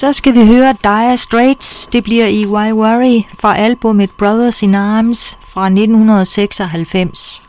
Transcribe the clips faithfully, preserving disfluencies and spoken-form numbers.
Så skal vi høre Dire Straits. Det bliver i Why Worry fra albumet Brothers in Arms fra nitten seksoghalvfems.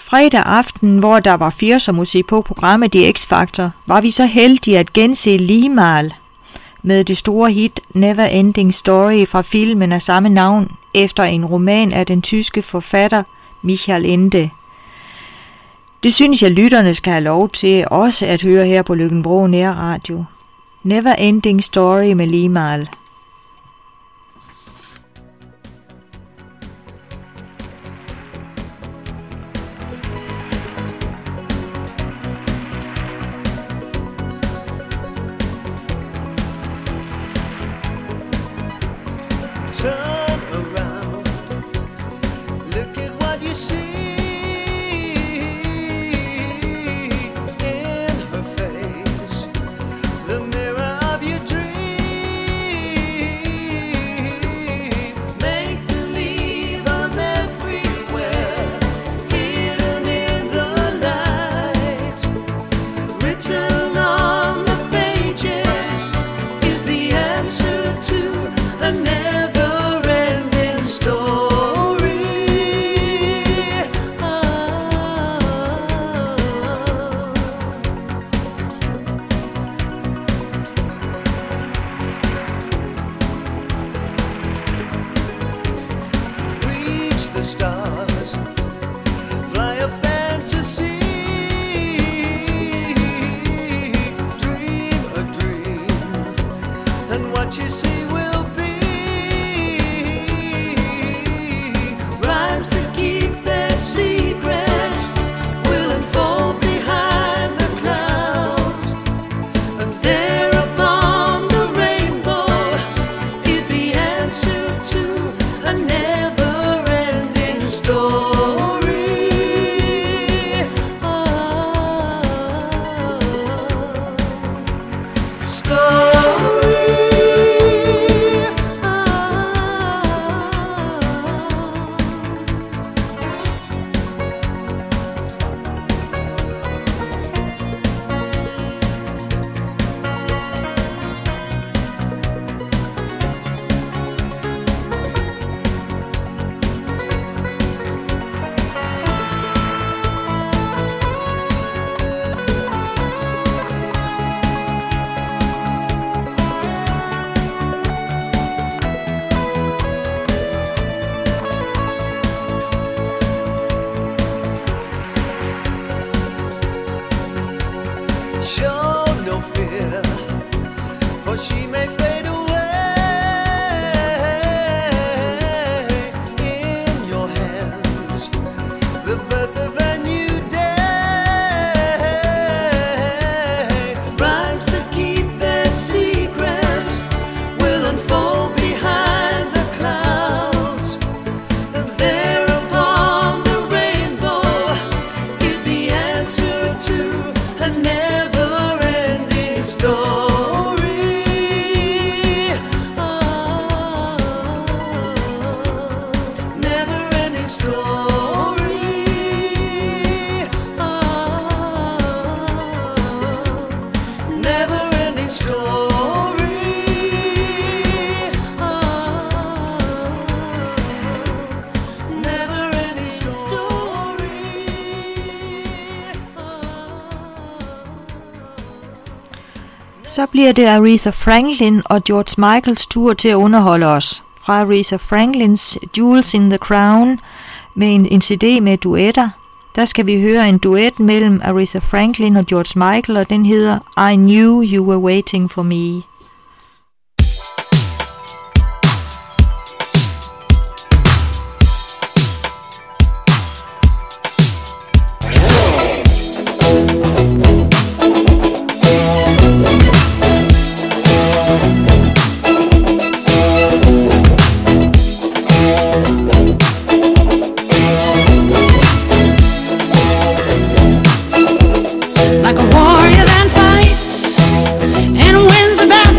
Fredag aften, hvor der var firser musik på programmet i X-Factor, var vi så heldige at gense Limahl med det store hit Never Ending Story fra filmen af samme navn efter en roman af den tyske forfatter Michael Ende. Det synes jeg lytterne skal have lov til også at høre her på Løkken-Vrå Nærradio. Never Ending Story med Limahl. Turn around, look at what you see in her face, the mirror of your dream. Make believe I'm everywhere, hidden in the light, written on the pages is the answer to a never the stars, fly a fantasy, dream a dream, and what you see will be rhymes that keep their secrets will unfold behind the clouds, and there upon the rainbow is the answer to a never story. Oh, story. Oh. Show no fear, for she may fade away. In your hands, the birth of a new day. Rhymes that keep their secrets will unfold behind the clouds, and there upon the rainbow is the answer to a never story. Oh, never ending story. Oh, never ending story. Oh, never ending story. Så bliver det Aretha Franklin og George Michaels tur til at underholde os. Fra Aretha Franklins Jewels in the Crown med en, en C D med duetter. Der skal vi høre en duet mellem Aretha Franklin og George Michael, og den hedder I Knew You Were Waiting For Me. Like a warrior that fights and wins the battle.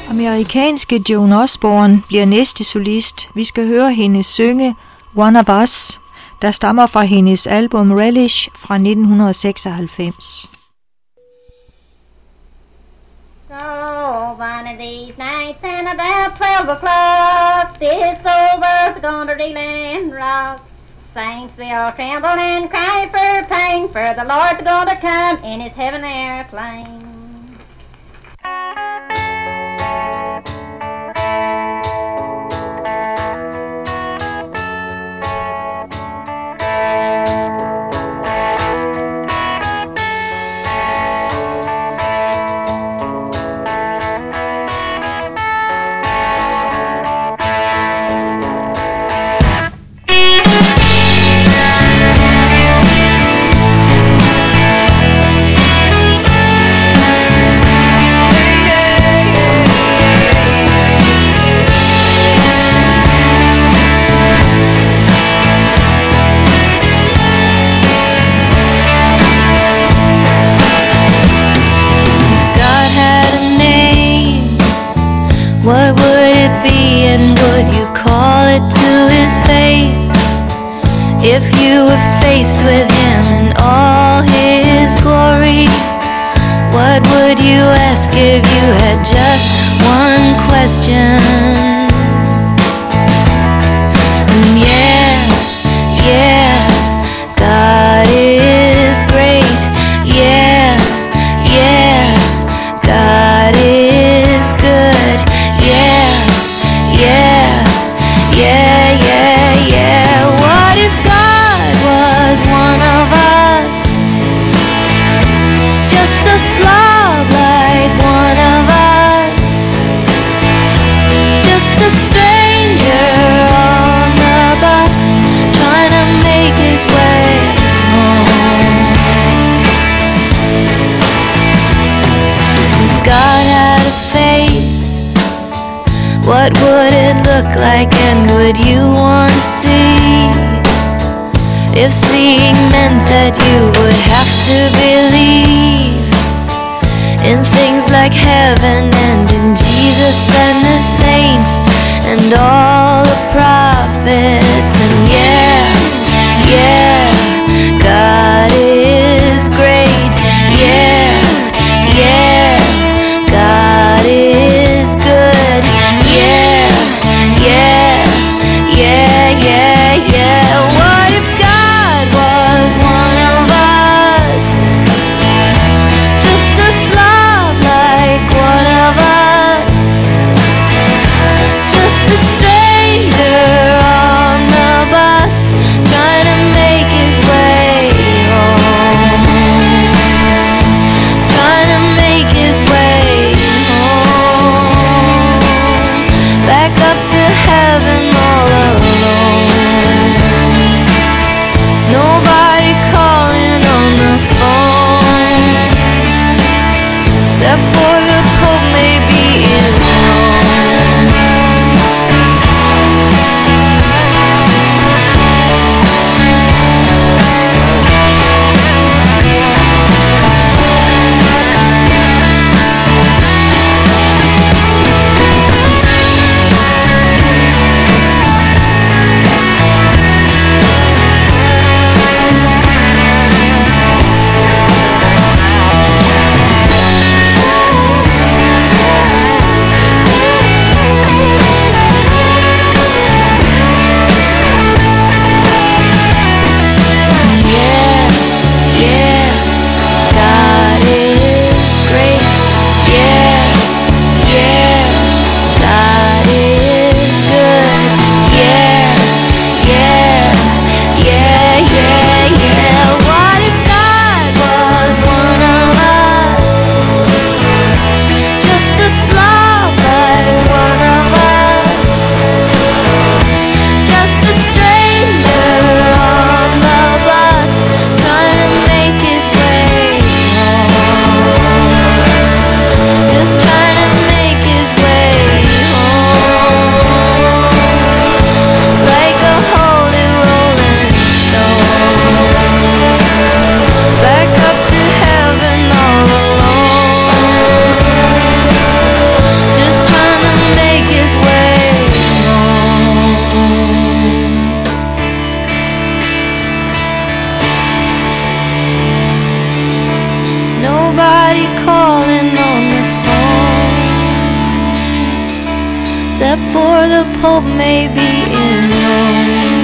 Amerikanske Joan Osborne bliver næste solist. Vi skal høre hende synge One of Us, der stammer fra hendes album Relish fra nitten seksoghalvfems. So one of these nights and about twelve o'clock, this old world's gonna reel and rock. Saints will tremble and cry for pain, for the Lord's gonna come in his heaven airplane. What would it be, and would you call it to his face? If you were faced with him in all his glory, what would you ask if you had just one question? And yeah, yeah, God is great. Yeah, yeah, God is good. Yeah, yeah, yeah, yeah, yeah. What if God was one of us? Just a slob like one of us. Just a stranger on the bus, trying to make his way home. If God had a face, what would it look like, and would you want to see? If seeing meant that you would have to believe in things like heaven and in Jesus and the saints and all the prophets. And yeah, yeah, God is great. Yeah, yeah, God is good. Yeah, yeah, yeah, yeah, yeah. What if God was one of us? Just a slob like one of us. Just a stranger on the bus, trying to make his way home. Trying to make his way home. Back up to heaven all alone. Nobody calling on the phone, except for the Pope maybe in Rome. except for the Pope may be in Rome.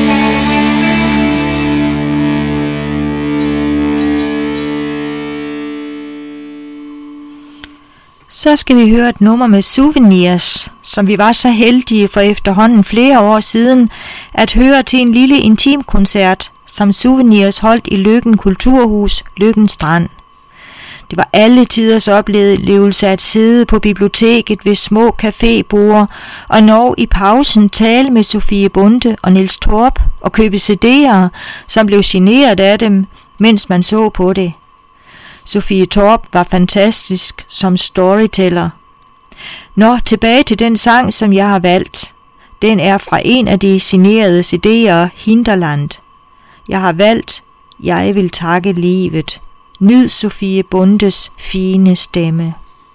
Så skal vi høre et nummer med Souvenirs, som vi var så heldige for efterhånden flere år siden at høre til en lille intimkoncert, som Souvenirs holdt i Løkken Kulturhus, Løkken Strand. Det var alle tiders oplevelse at sidde på biblioteket ved små caféborde og når i pausen tale med Sofie Bonde og Niels Torp og købe cd'er, som blev signeret af dem, mens man så på det. Sofie Torp var fantastisk som storyteller. Nå, tilbage til den sang, som jeg har valgt. Den er fra en af de signerede cd'er, Hinterland. Jeg har valgt Jeg vil takke livet. Nyd Sofie Bondes fine stemme.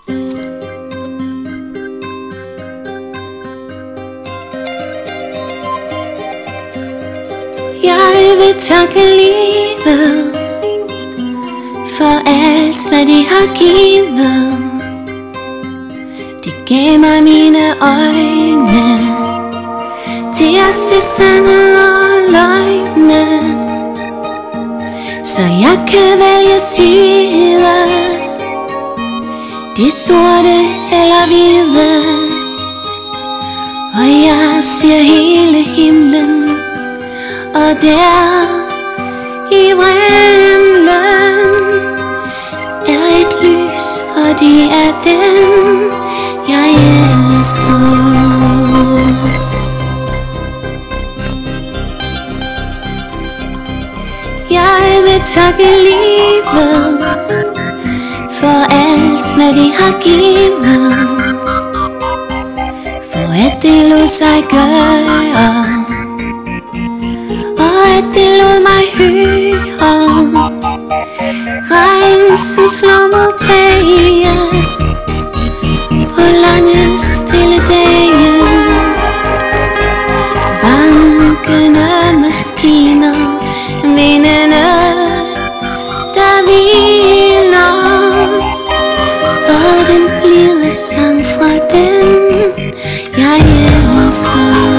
Jeg vil takke livet for alt, hvad de har givet. De gav mig mine øjne til at se sandhed og løgne, så jeg kan vælge side, de sorte eller hvide. Og jeg ser hele himlen, og der i vrimlen er et lys, og det er den, jeg elsker. Jeg vil takke livet for alt, hvad de har givet, for at det lod sig gøre, og at det lod mig høre regn, som slår mod tage på lange stille dage. Bankende maskiner, vindene, der hviler, og den blide sang fra den, jeg elsker.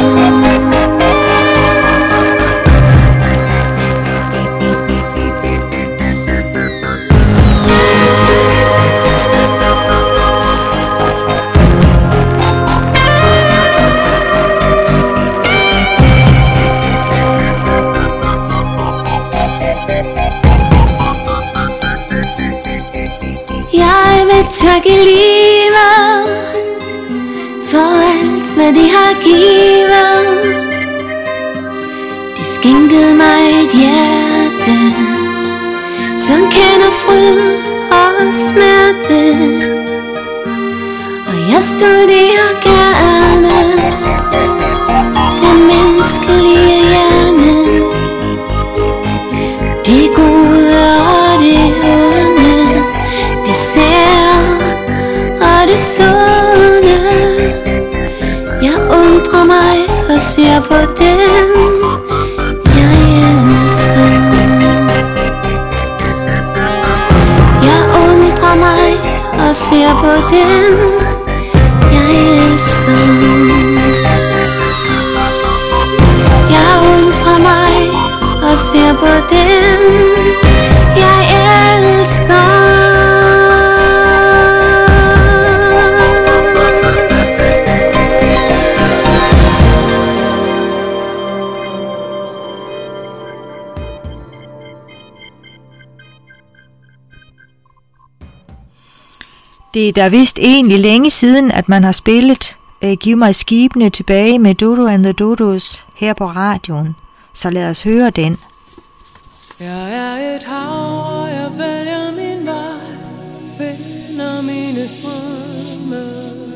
Takke livet for alt, hvad de har givet. De skænkede mig et hjerte, som kender fryd og smerte, og jeg studerer gerne den menneskelige hjerne, det gode og det onde, det ser og det sunde. Jeg undrer mig og ser på den, jeg elsker. Jeg undrer mig og ser på den, jeg elsker. Jeg undrer mig og ser på den, jeg elsker. Det er da vist egentlig længe siden, at man har spillet uh, Giv mig skibene tilbage med Dodo and the Dodos her på radioen. Så lad os høre den. Jeg er et hav, og jeg vælger min vej, finder mine strømme,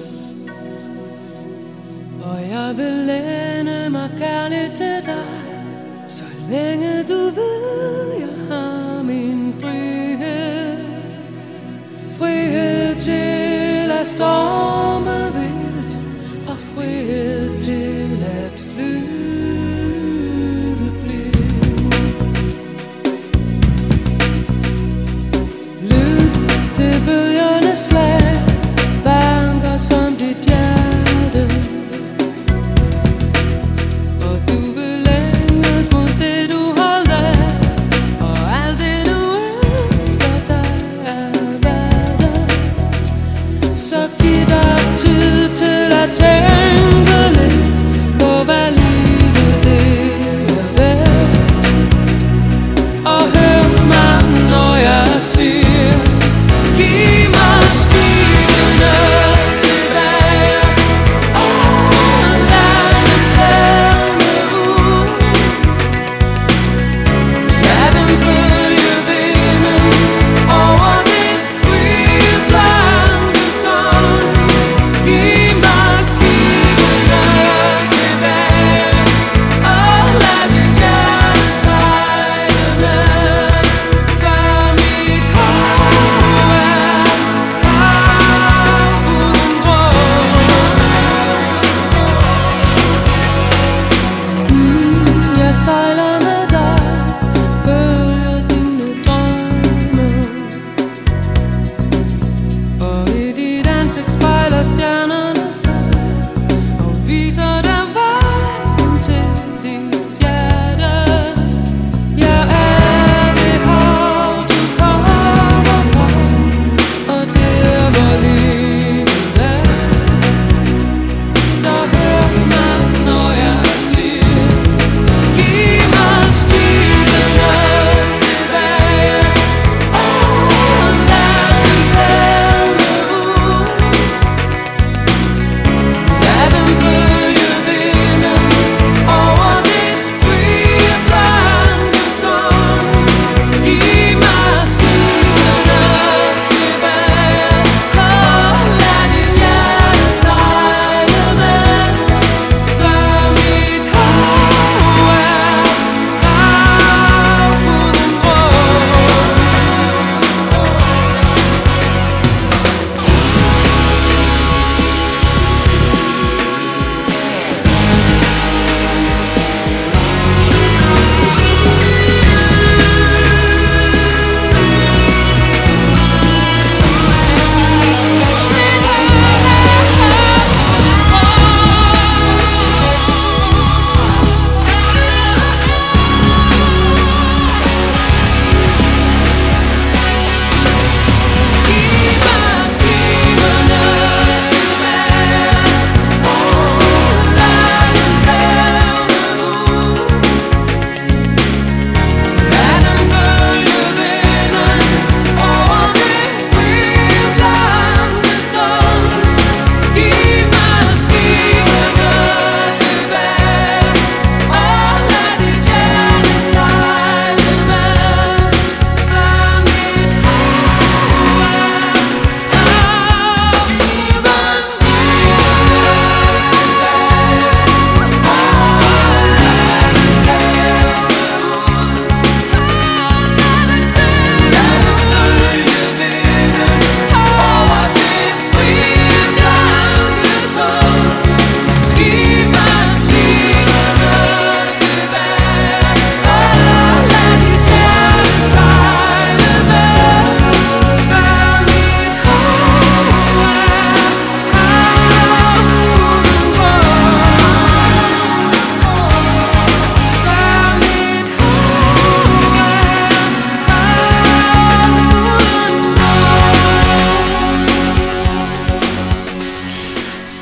og jeg vil læne mig kærligt til dig, så længe du ved, jeg har min frihed. Frihed til at storme vildt, og frihed til at flyve blidt. Lyt til bølgernes slag, banker som dit hjerte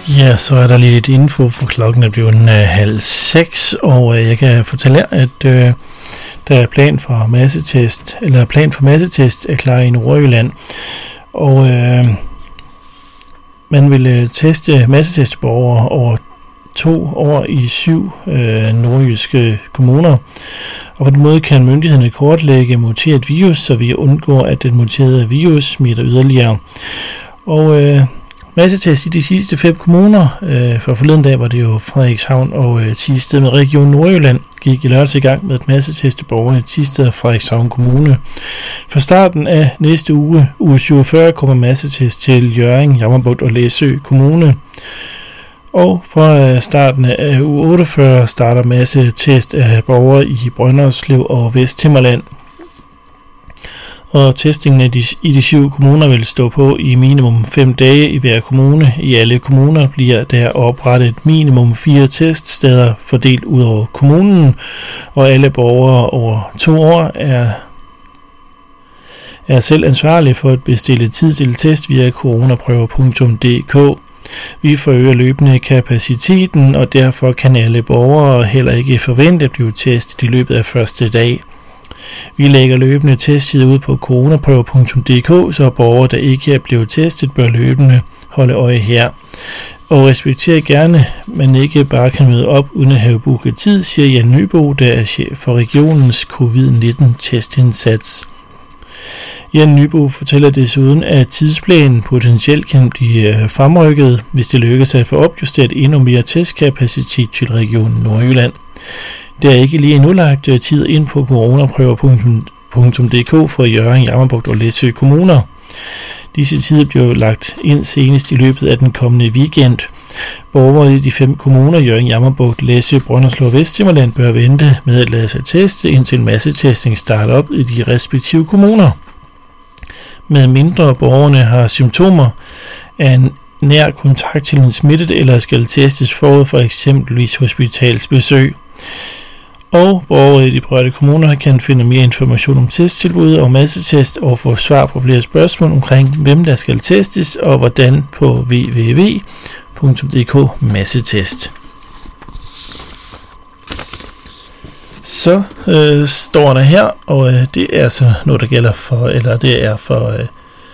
Ja, så er der lige lidt info, for klokken er blevet uh, halv seks, og uh, jeg kan fortælle jer, at uh, der er plan for massetest, eller plan for massetest er klar i Nordjylland, og uh, man vil uh, teste masseteste borgere over to år i syv uh, nordjyske kommuner, og på den måde kan myndighederne kortlægge muteret virus, så vi undgår, at den muterede virus smitter yderligere. Og uh, massetest i de sidste fem kommuner. Øh, for forleden dag var det jo Frederikshavn og øh, Thisted med Region Nordjylland gik i lørdags i gang med et masseteste borgere i Thisted og Frederikshavn Kommune. Fra starten af næste uge, uge syvogfyrre, kommer massetest til Hjørring, Jammerbugt og Læsø Kommune. Og fra starten af uge otteogfyrre starter massetest af borgere i Brønderslev og Vesthimmerland. Og testingen af de, i de syv kommuner vil stå på i minimum fem dage i hver kommune. I alle kommuner bliver der oprettet minimum fire teststeder fordelt ud over kommunen, og alle borgere over to år er, er selv ansvarlige for at bestille tid til test via coronaprøver punktum d k. Vi forøger løbende kapaciteten, og derfor kan alle borgere heller ikke forvente at blive testet i løbet af første dag. Vi lægger løbende testtid ud på coronaprøver punktum d k, så borgere, der ikke er blevet testet, bør løbende holde øje her. Og respektere gerne, man ikke bare kan møde op uden at have booket tid, siger Jan Nybo, der er chef for regionens covid nitten testindsats. Jan Nybo fortæller desuden, at tidsplanen potentielt kan blive fremrykket, hvis det lykkes at få opjusteret endnu mere testkapacitet til regionen Nordjylland. Der er ikke lige endnu lagt tid ind på coronaprøver punktum d k for Hjørring, Jammerbugt og Læsø kommuner. Disse tider bliver lagt ind senest i løbet af den kommende weekend. Borgere i de fem kommuner, Hjørring, Jammerbugt, Læsø, Brønderslev og Vesthimmerland, bør vente med at lade sig teste, indtil massetestning starter op i de respektive kommuner. Med mindre borgerne har symptomer af en nær kontakt til en smittet eller skal testes forud for eksempelvis hospitalsbesøg. Og borgere i de berørte kommuner kan finde mere information om testtilbud og massetest og få svar på flere spørgsmål omkring, hvem der skal testes og hvordan på w w w punktum d k massetest. Så øh, står der her, og øh, det er så noget, der gælder for, eller det er for, øh,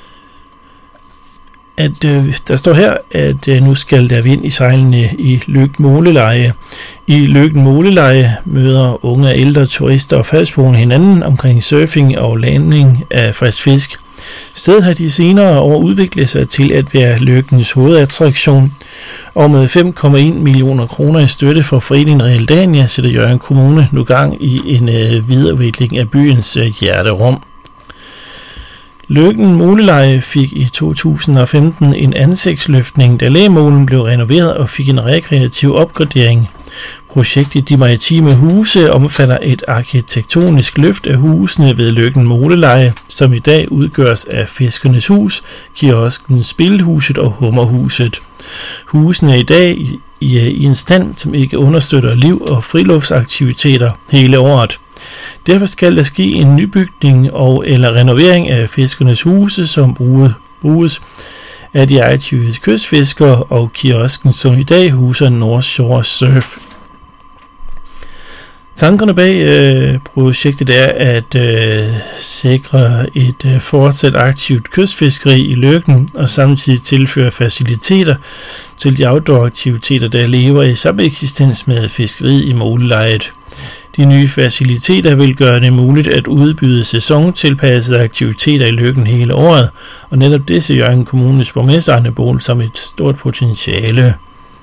at øh, der står her, at øh, nu skal der vind i sejlene i Løgten Måleleje. I Løgten Måleleje møder unge og ældre turister og fastboende hinanden omkring surfing og landing af frisk fisk. Stedet har de senere år udviklet sig til at være Løgtens hovedattraktion, og med fem komma en millioner kroner i støtte fra foreningen Realdania sætter Hjørring Kommune nu gang i en øh, videreudvikling af byens øh, hjerterum. Løgten Måleleje fik i to tusind og femten en ansigtsløftning, da lægemålen blev renoveret og fik en rekreativ opgradering. Projektet De Maritime Huse omfatter et arkitektonisk løft af husene ved Løgten Måleleje, som i dag udgøres af Fiskernes Hus, kiosken Spilhuset og Hummerhuset. Husene er i dag i, i, i en stand, som ikke understøtter liv- og friluftsaktiviteter hele året. Derfor skal der ske en nybygning og eller renovering af Fiskernes Huse, som bruges af de aktive kystfiskere, og kiosken, som i dag huser North Shore Surf. Tankerne bag øh, projektet er at øh, sikre et øh, fortsat aktivt kystfiskeri i Løgten og samtidig tilføre faciliteter til de outdoor-aktiviteter, der lever i sameksistens med fiskeriet i Målelejet. De nye faciliteter vil gøre det muligt at udbyde sæsontilpassede aktiviteter i Løgten hele året, og netop det ser Hjørring Kommunes borgmester Arne Bohl som et stort potentiale.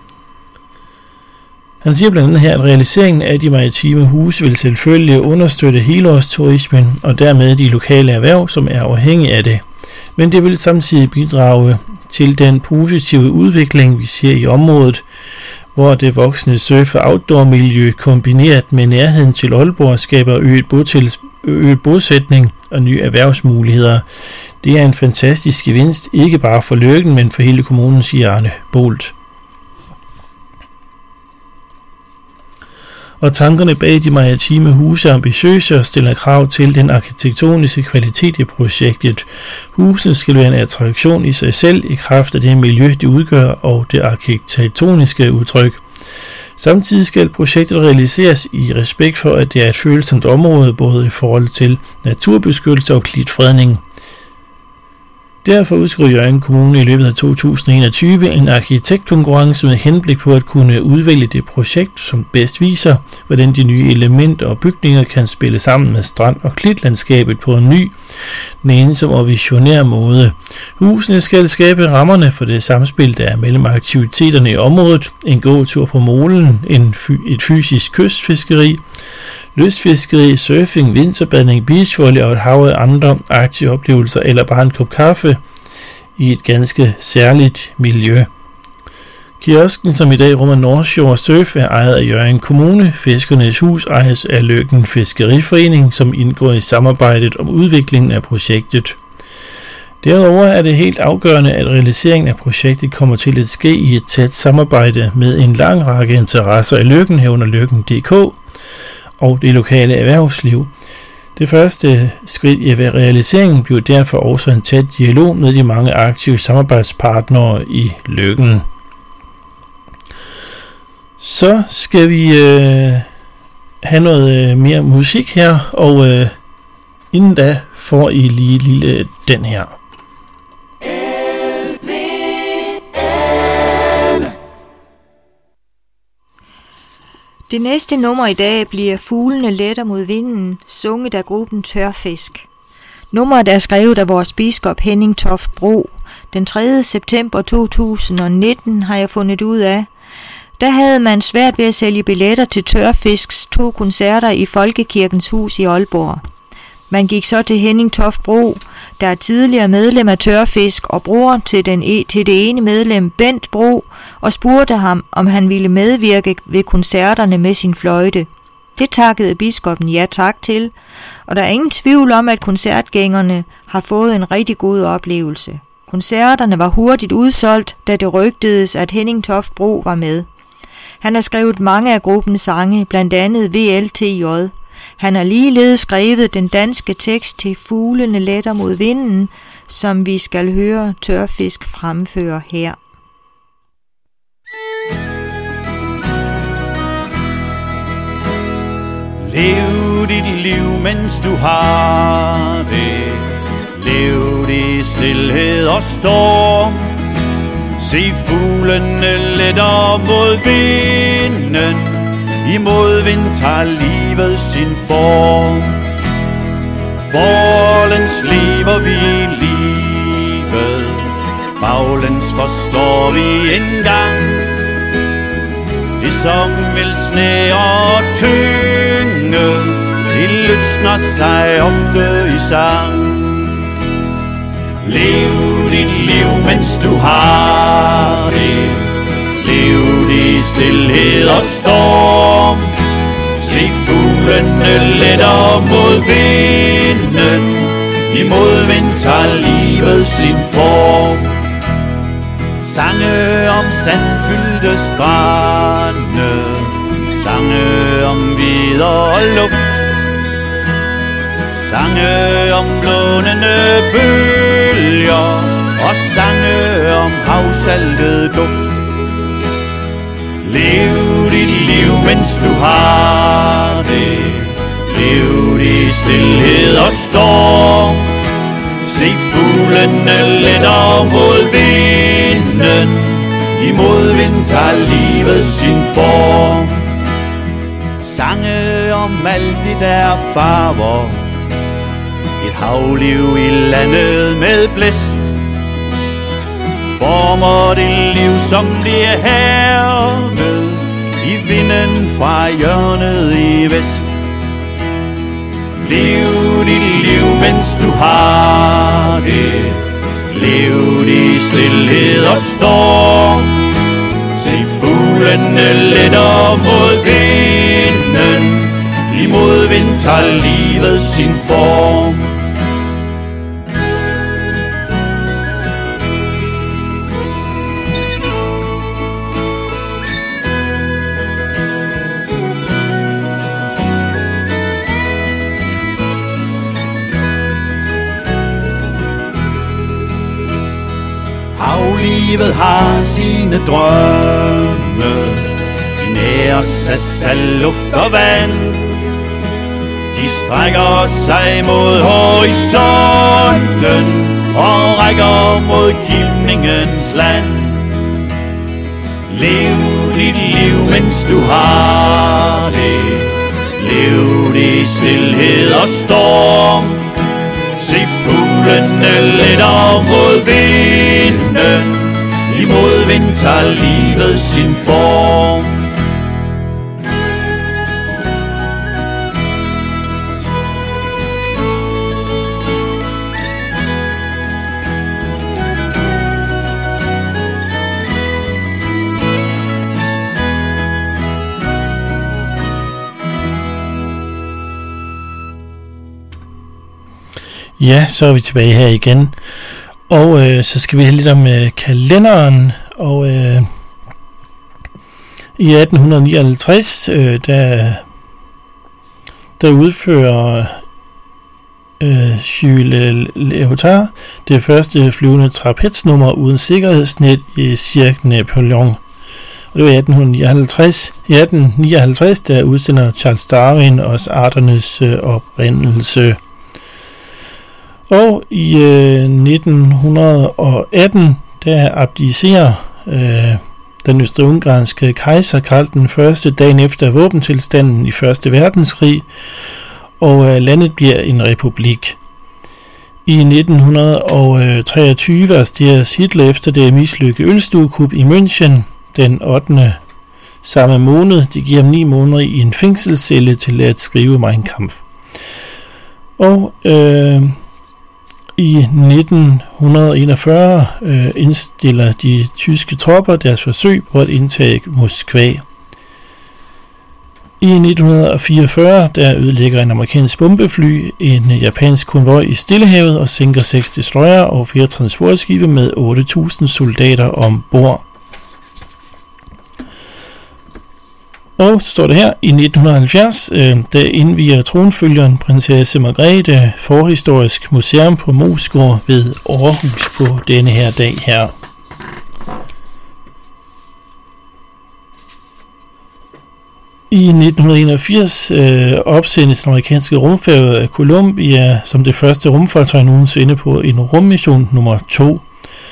Han siger blandt andet her, at realiseringen af de maritime huse vil selvfølgelig understøtte helårsturismen og dermed de lokale erhverv, som er afhængige af det. Men det vil samtidig bidrage til den positive udvikling, vi ser i området, hvor det voksne surf- og outdoor-miljø kombineret med nærheden til Aalborg skaber øget, botils- øget bosætning og nye erhvervsmuligheder. Det er en fantastisk gevinst, ikke bare for Løgten, men for hele kommunen, siger Arne Bolt. og tankerne bag de maritime huse er ambitiøse og stiller krav til den arkitektoniske kvalitet i projektet. Husene skal være en attraktion i sig selv i kraft af det miljø, de udgør og det arkitektoniske udtryk. Samtidig skal projektet realiseres i respekt for, at det er et følsomt område både i forhold til naturbeskyttelse og klitfredning. Derfor udskriver Hjørring Kommune i løbet af to tusind og enogtyve en arkitektkonkurrence med henblik på at kunne udvælge det projekt, som bedst viser, hvordan de nye elementer og bygninger kan spille sammen med strand- og klitlandskabet på en ny, nænsom og visionær måde. Husene skal skabe rammerne for det samspil, der er mellem aktiviteterne i området, en gåtur på molen, en fy- et fysisk kystfiskeri, lystfiskeri, surfing, vinterbadning, beachvolley og et hav af andre aktive oplevelser eller bare en kop kaffe i et ganske særligt miljø. Kiosken, som i dag rummer Northshore Surf, er ejet af Hjørring Kommune. Fiskernes Hus ejes af Løkken Fiskeriforening, som indgår i samarbejdet om udviklingen af projektet. Derudover er det helt afgørende, at realiseringen af projektet kommer til at ske i et tæt samarbejde med en lang række interesser i Løkken, herunder Løkken punktum d k og det lokale erhvervsliv. Det første skridt i realiseringen bliver derfor også en tæt dialog med de mange aktive samarbejdspartnere i Løkken. Så skal vi øh, have noget øh, mere musik her, og øh, inden da får I lige lille den her. Det næste nummer i dag bliver Fuglene letter mod vinden, sunget af gruppen Tørfisk. Nummeret er skrevet af vores biskop Henning Toft Bro. Den tredje september to tusind og nitten har jeg fundet ud af. Der havde man svært ved at sælge billetter til Tørfisks to koncerter i Folkekirkens Hus i Aalborg. Man gik så til Henning Toft Bro, der er tidligere medlem af Tørfisk og bror til, den e- til det ene medlem Bent Bro, og spurgte ham, om han ville medvirke ved koncerterne med sin fløjte. Det takkede biskoppen ja tak til, og der er ingen tvivl om, at koncertgængerne har fået en rigtig god oplevelse. Koncerterne var hurtigt udsolgt, da det rygtedes, at Henning Toft Bro var med. Han har skrevet mange af gruppens sange, blandt andet V L T J. Han har ligeledes skrevet den danske tekst til Fuglene letter mod vinden, som vi skal høre Tørfisk fremføre her. Lev dit liv, mens du har det. Lev det i stilhed og storm. Se fuglene letter mod vinden. I modvind tager livet sin form. Forlæns lever vi livet. Baglæns forstår vi engang. Det som vil snære og tynge, det løsner sig ofte i sang. Lev dit liv, mens du har det. Lev det i stilhed og storm. Se fuglene letter mod vinden. I modvind tager livet sin form. Sange om sandfyldte strande. Sange om videre luft. Sange om blånende bølger. Og sange om havsaltet duft. Lev dit liv, mens du har det. Lev det i stilhed og storm. Se fuglene letter mod vinden. I modvind tager livet sin form. Sange om alt det der farver. Et havliv i landet med blæst. Former det liv, som bliver hærmet i vinden fra hjørnet i vest. Lev dit liv, mens du har det. Lev det i stilhed og storm. Se fuglene letter mod vinden. I modvind tager livet sin form. livet har sine drømme. De næres af salt, luft og vand. De strækker sig mod horisonten og rækker mod kilningens land. Lev dit liv, mens du har det. Lev det i stilhed og storm. Se fuglene letter mod vinden. Imod vind tager livet sin form. Ja, så er vi tilbage her igen. Og øh, så skal vi have lidt om øh, kalenderen. Og øh, i atten nioghalvtreds, øh, der, der udfører øh, Jules Léotard det første flyvende trapetsnummer uden sikkerhedsnet i Cirque Napoleon. Og det var i atten nioghalvtreds. I atten nioghalvtreds, der udsender Charles Darwin også arternes øh, oprindelse. Og i øh, nitten atten, der abdicerer øh, den østrig-ungarske kejser Karl den første dagen efter våbentilstanden i første verdenskrig, og øh, landet bliver en republik. I nitten treogtyve arresteres Hitler efter det mislykkede ølstuekup i München den ottende samme måned. Det giver ham ni måneder i en fængselscelle til at skrive Mein Kampf. Og øh, i nitten enogfyrre øh, indstiller de tyske tropper deres forsøg på at indtage Moskva. I nitten fireogfyrre der ødelægger en amerikansk bombefly en japansk konvoj i Stillehavet og sænker seks destroyer og fire transportskibe med otte tusind soldater ombord. Og så står det her, i nitten halvfjerds, øh, der indviger tronfølgeren prinsesse Margrethe Forhistorisk Museum på Moesgaard ved Aarhus på denne her dag her. I nitten enogfirs øh, opsendes den amerikanske rumfærge Columbia som det første rumfartøj nogensinde på en rummission nummer to.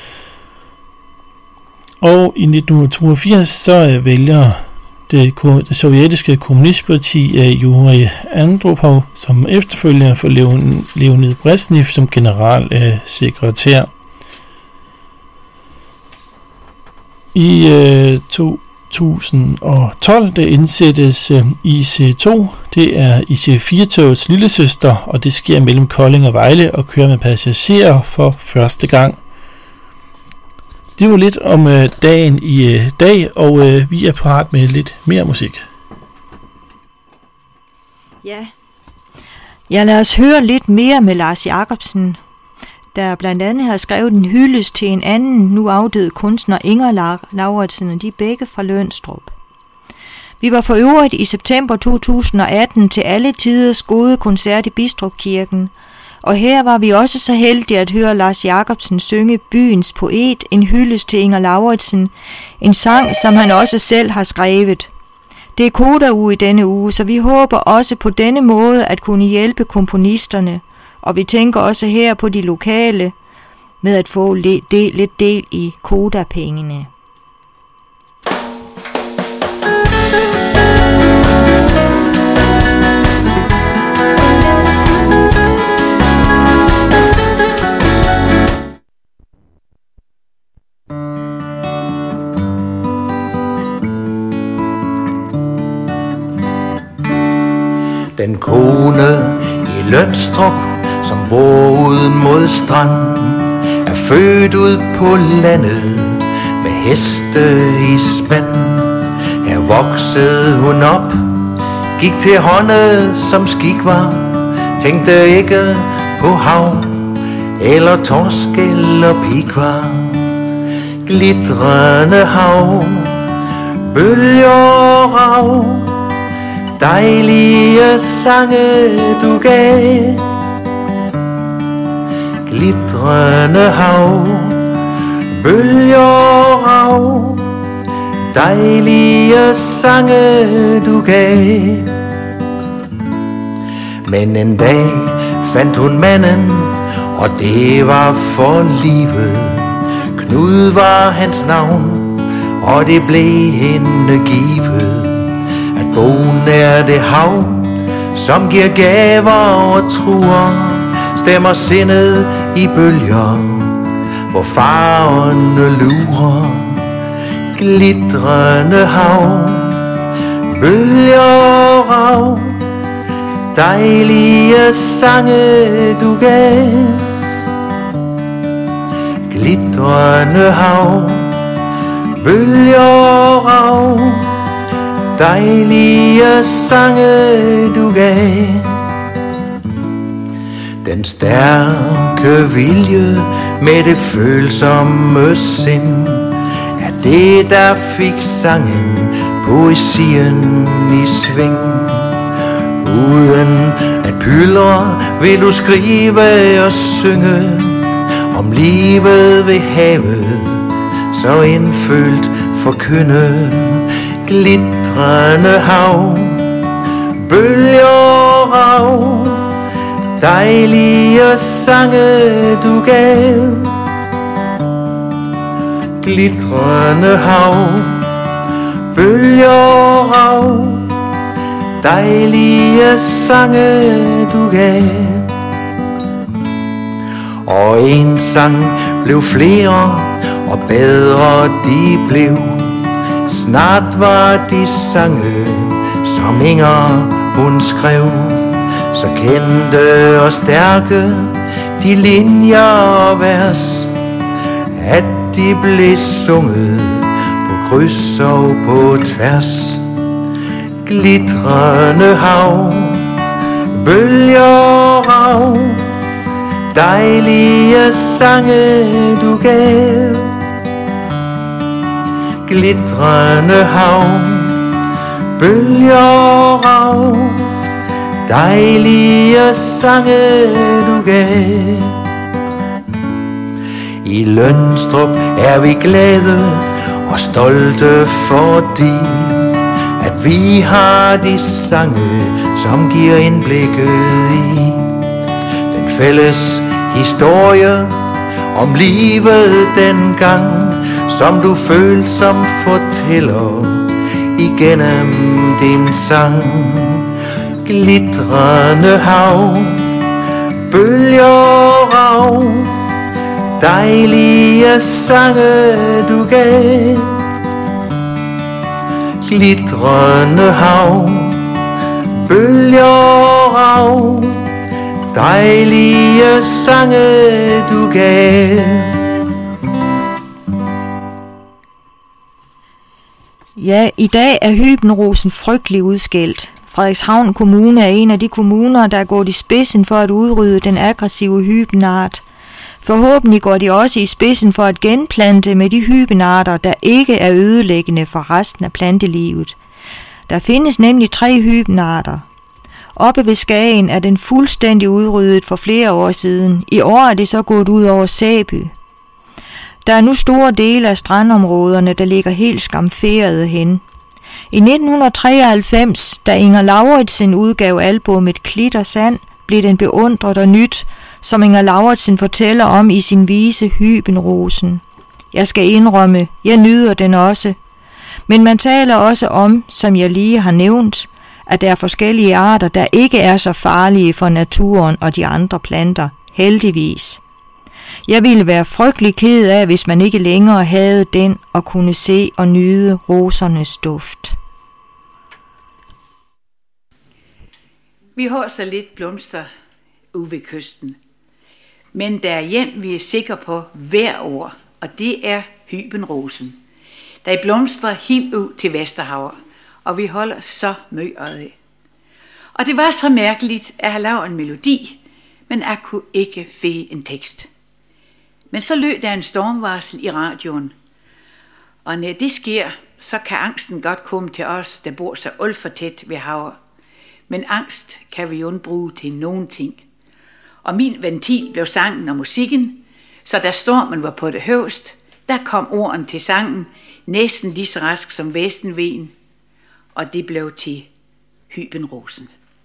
Og i nitten toogfirs så øh, vælger det, det sovjetiske kommunistparti af Yuri Andropov som efterfølger for Leonid Brezhnev som generalsekretær. I øh, to tusind og tolv der indsættes øh, I C to, det er I C fire-togets lillesøster, og det sker mellem Kolding og Vejle og kører med passagerer for første gang. Det var lidt om øh, dagen i øh, dag, og øh, vi er parat med lidt mere musik. Ja. Ja, lad os høre lidt mere med Lars Jacobsen, der blandt andet har skrevet en hyldest til en anden nu afdød kunstner, Inger Lauritsen, og de er begge fra Lønstrup. Vi var for øvrigt i september to tusind og atten til alle tiders gode koncert i Bistrup Kirken, og her var vi også så heldige at høre Lars Jacobsen synge Byens Poet, en hyldest til Inger Lauritsen, en sang, som han også selv har skrevet. Det er Koda-uge i denne uge, så vi håber også på denne måde at kunne hjælpe komponisterne, og vi tænker også her på de lokale med at få lidt del, lidt del i Koda-pengene. Den kone i Lønstrup, som bor ud mod stranden, er født ud på landet med heste i spand. Her voksede hun op, gik til hånde som skik var, tænkte ikke på hav eller torsk eller pikvar. Glitrende hav, bølger og rav, dejlige sange du gav. Glitrende hav, bølger og rav, dejlige sange du gav. Men en dag fandt hun manden, og det var for livet. Knud var hans navn, og det blev hende givet. At bo nær det hav, som giver gaver og truer, stemmer sindet i bølger, hvor farverne lurer. Glitrende hav, bølger og rav, dejlige sange du gav. Glitrende hav, bølger og rav, dejlige sange du gav. Den stærke vilje med det følsomme sind er det, der fik sangen, poesien i sving. Uden at pyldre vil du skrive og synge om livet ved havet, så indfølt forkynde. Glitrende hav, bølger og rav, dejlige sange du gav. Glitrende hav, bølger og rav, dejlige sange du gav. Og en sang blev flere, og bedre de blev. Snart var de sange, som Inger hun skrev, så kendte og stærke de linjer og vers, at de blev sunget på kryds og på tværs. Glitrende hav, bølger og rav, dejlige sange du gav. Glitrende hav, bølger og rav, dejlige sange du gav. I Lønstrup er vi glade og stolte, fordi at vi har de sange, som giver indblikket i den fælles historie om livet dengang, som du følte som fortæller igennem din sang. Glitrende hav, bølger og rav, dejlige sange du gav. Glitrende hav, bølger og rav, dejlige sange du gav. Ja, i dag er hybenrosen frygtelig udskældt. Frederikshavn Kommune er en af de kommuner, der er gået i spidsen for at udrydde den aggressive hybenart. Forhåbentlig går de også i spidsen for at genplante med de hybenarter, der ikke er ødelæggende for resten af plantelivet. Der findes nemlig tre hybenarter. Oppe ved Skagen er den fuldstændig udryddet for flere år siden. I år er det så gået ud over Sæby. Der er nu store dele af strandområderne, der ligger helt skamferede hen. I nitten treoghalvfems, da Inger Lauritsen udgav albumet Klit og Sand, blev den beundret og nyt, som Inger Lauritsen fortæller om i sin vise Hybenrosen. Jeg skal indrømme, jeg nyder den også. Men man taler også om, som jeg lige har nævnt, at der er forskellige arter, der ikke er så farlige for naturen og de andre planter, heldigvis. Jeg ville være frygtelig ked af, hvis man ikke længere havde den og kunne se og nyde rosernes duft. Vi har så lidt blomster ude ved kysten, men der er hjem, vi er sikre på hver år, og det er hybenrosen. Der er blomster helt ud til Vesterhav, og vi holder så møg af. Og det var så mærkeligt at have lavet en melodi, men jeg kunne ikke finde en tekst. Men så lød der en stormvarsel i radioen, og når det sker, så kan angsten godt komme til os, der bor så alt for tæt ved havet. Men angst kan vi jo ikke bruge til nogen ting. Og min ventil blev sangen og musikken, så da stormen var på det højst, der kom orden til sangen, næsten lige så rask som vestenvinden, og det blev til Hybenrosen.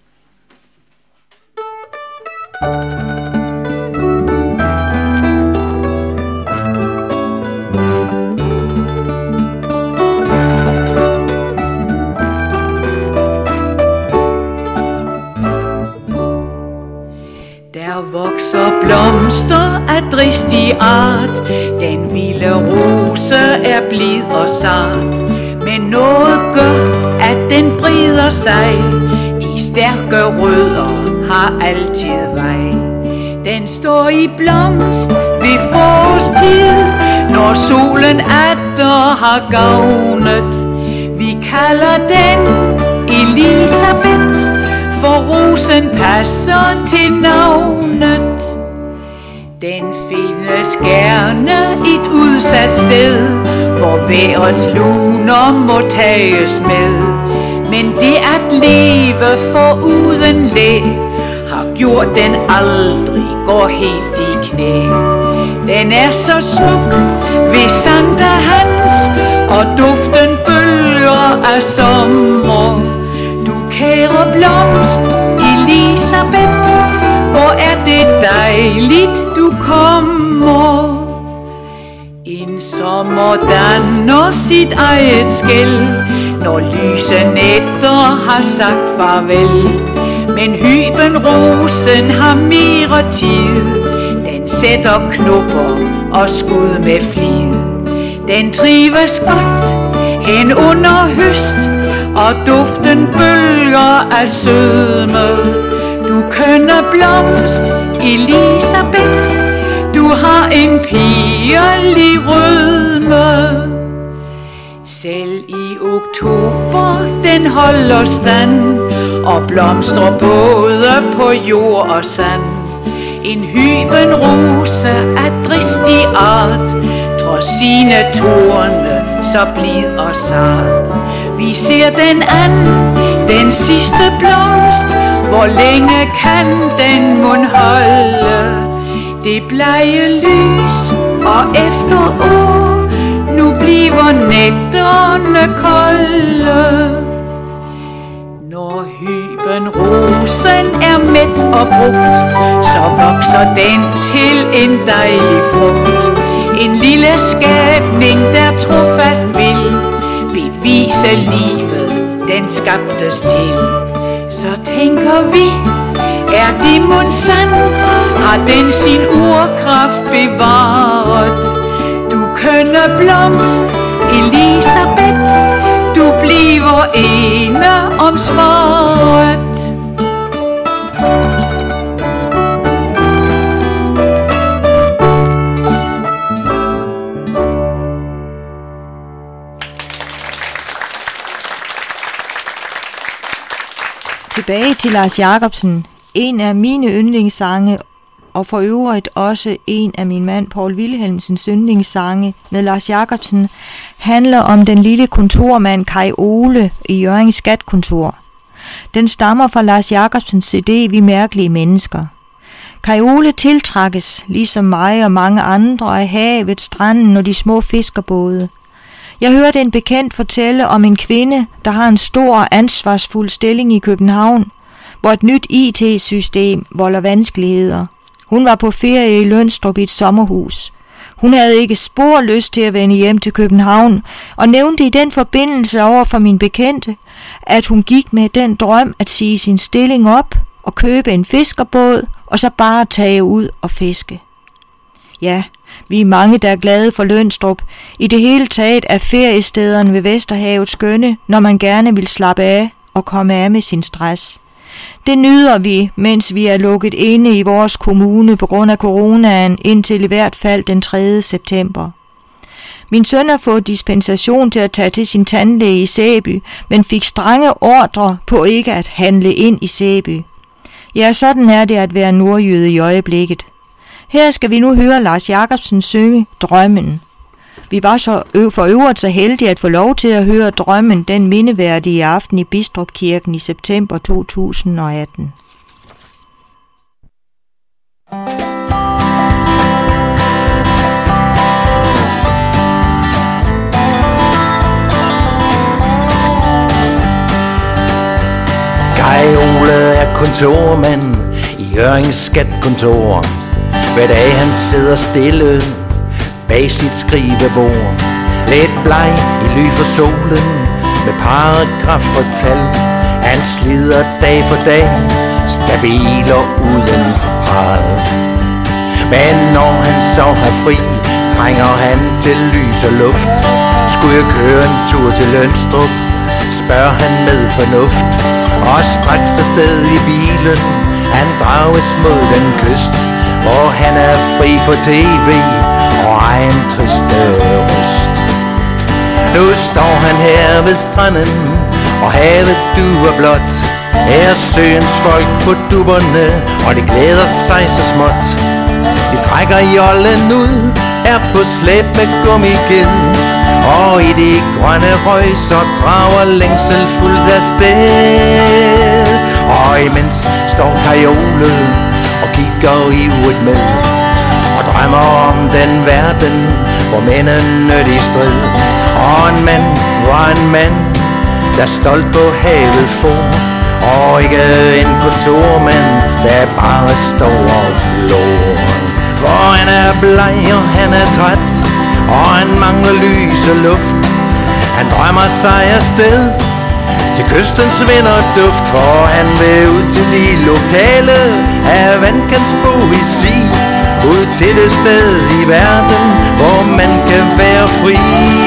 Der vokser blomster af dristig art, den vilde rose er blid og sart, men noget gør, at den breder sig, de stærke rødder har altid vej. Den står i blomst ved forårstid, når solen atter har gavnet. Vi kalder den Elisabeth, for rosen passer til navnet. Den findes gerne et udsat sted, hvor vejrets luner må tages med. Men det at leve foruden læ har gjort den aldrig går helt i knæ. Den er så smuk ved Sankta Hans, og duften bølger af sommer. Du kære blomst, Elisabeth, hvor er det dejligt du kommer. En sommer danner sit eget skæld, når lyse nætter har sagt farvel. Men Hybenrosen har mere tid, den sætter knopper og skud med flid. Den trives godt hen under høst, og duften bølger af sødme. Du kønne blomst, Elisabeth, du har en pigelig rødme. Selv i oktober den holder stand, og blomstrer både på jord og sand. En hybenrose af dristig art, trods sine torne så blid og sart. Vi ser den an, den sidste blomst, hvor længe kan den mund holde? Det blege lys og efterår, nu bliver nætterne kolde. Når hybenrosen er mæt og brugt, så vokser den til en dejlig frugt. En lille skabning, der trofast vil bevise livet, den skabtes til. Så tænker vi, er det mon sandt, har den sin urkraft bevaret? Du kønne blomst, Elisabeth, du bliver ene om svaret. Tilbage til Lars Jacobsen, en af mine yndlingssange, og for øvrigt også en af min mand Paul Wilhelmsens yndlingssange med Lars Jacobsen, handler om den lille kontormand Kai Ole i Hjørring Skatkontor. Den stammer fra Lars Jacobsens C D Vi mærkelige mennesker. Kai Ole tiltrækkes, ligesom mig og mange andre, af havet, stranden og de små fiskerbåde. Jeg hørte en bekendt fortælle om en kvinde, der har en stor ansvarsfuld stilling i København, hvor et nyt I T-system volder vanskeligheder. Hun var på ferie i Lønstrup i et sommerhus. Hun havde ikke spor lyst til at vende hjem til København, og nævnte i den forbindelse over for min bekendte, at hun gik med den drøm at sige sin stilling op og købe en fiskerbåd, og så bare tage ud og fiske. Ja, vi er mange, der er glade for Lønstrup. I det hele taget er feriestederne ved Vesterhavet skønne, når man gerne vil slappe af og komme af med sin stress. Det nyder vi, mens vi er lukket inde i vores kommune på grund af coronaen indtil i hvert fald den tredje september. Min søn har fået dispensation til at tage til sin tandlæge i Sæby, men fik strenge ordre på ikke at handle ind i Sæby. Ja, sådan er det at være nordjyde i øjeblikket. Her skal vi nu høre Lars Jacobsen synge Drømmen. Vi var så for øvrigt så heldige at få lov til at høre Drømmen den mindeværdige aften i Bistrup Kirken i september to tusind og atten. Jeg, Ole, er kontormand i Hjørrings skatkontor. Hver dag han sidder stille bag sit skrivebord, lidt bleg i ly for solen med paragraf og tal. Han slider dag for dag, stabil og uden pral. Men når han så har fri, trænger han til lys og luft. Skulle jeg køre en tur til Lønstrup, spørger han med fornuft. Og straks afsted i bilen, han drages mod den kyst, hvor han er fri for tv og egen triste røst. Nu står han her ved stranden, og havet duer blot. Her er søens folk på dubberne, og det glæder sig så småt. De trækker jollen ud, er på slæb med gummiged, og i de grønne røg så drager længsel fuldt af sted. Og imens står Kajole og kigger ivrigt med, og drømmer om den verden, hvor mændene de strid. Og en mand var en mand, der stolt på havet for, og ikke en kontormand, der bare står og flår. For han er bleg og han er træt, og han mangler lys og luft. Han drømmer sig afsted til kystens vind og duft, for han vil ud til de lokale af vandkantsbo i sig. Ud til det sted i verden, hvor man kan være fri.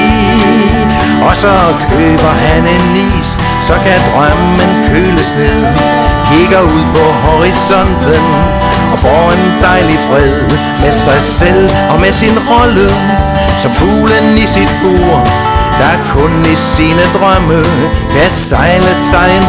Og så køber han en is, så kan drømmen køles ned. Kigger ud på horisonten og får en dejlig fred med sig selv og med sin rolle som fuglen i sit bur, der kun i sine drømme kan sejle sig en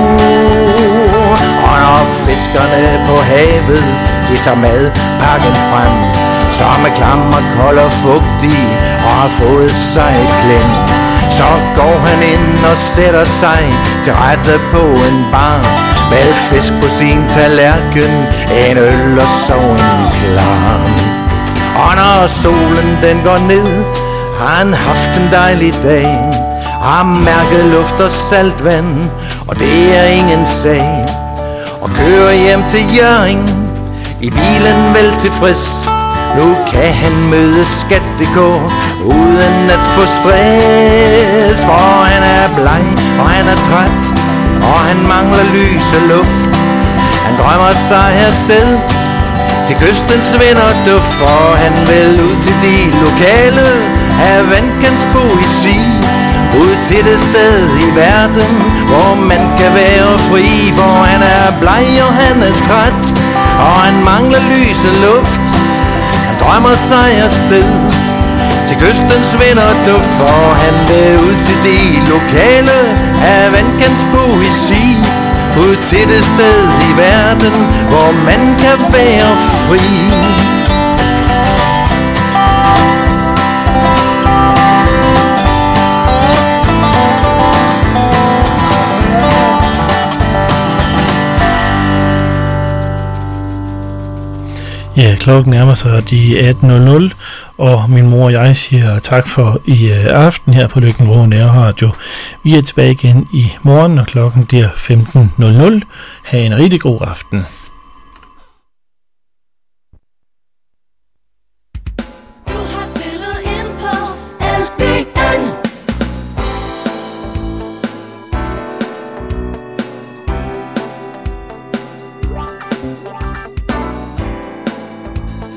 tur. Og når fiskerne på havet de tager madpakken frem, som er klam og kold og fugtig og har fået sig et klem, så går han ind og sætter sig til rette på en bar med fisk på sin tallerken, en øl og så en klam. Og når solen den går ned, har han haft en dejlig dag, har mærket luft og saltvand, og det er ingen sag. Og kører hjem til Hjørring i bilen vel tilfreds. Nu kan han møde Skat punktum d k uden at få stress. For han er bleg og han er træt, og han mangler lys og luft. Han drømmer sig afsted til kystens vind og duft, for han vil ud til de lokale af vandkantsbo i sig. Ud til det sted i verden, hvor man kan være fri. For han er bleg og han er træt, og han mangler lys og luft. Han drømmer sig afsted til kystens vind og duft, for han vil ud til de lokale af vandkantsbo i sig. Ud til det sted i verden, hvor man kan være fri. Ja, klokken nærmer sig de atten nul nul, og min mor og jeg siger tak for i aften her på Løkken-Vrå Nærradio. Vi er tilbage igen i morgen, og klokken bliver femten nul nul. Ha' en rigtig god aften.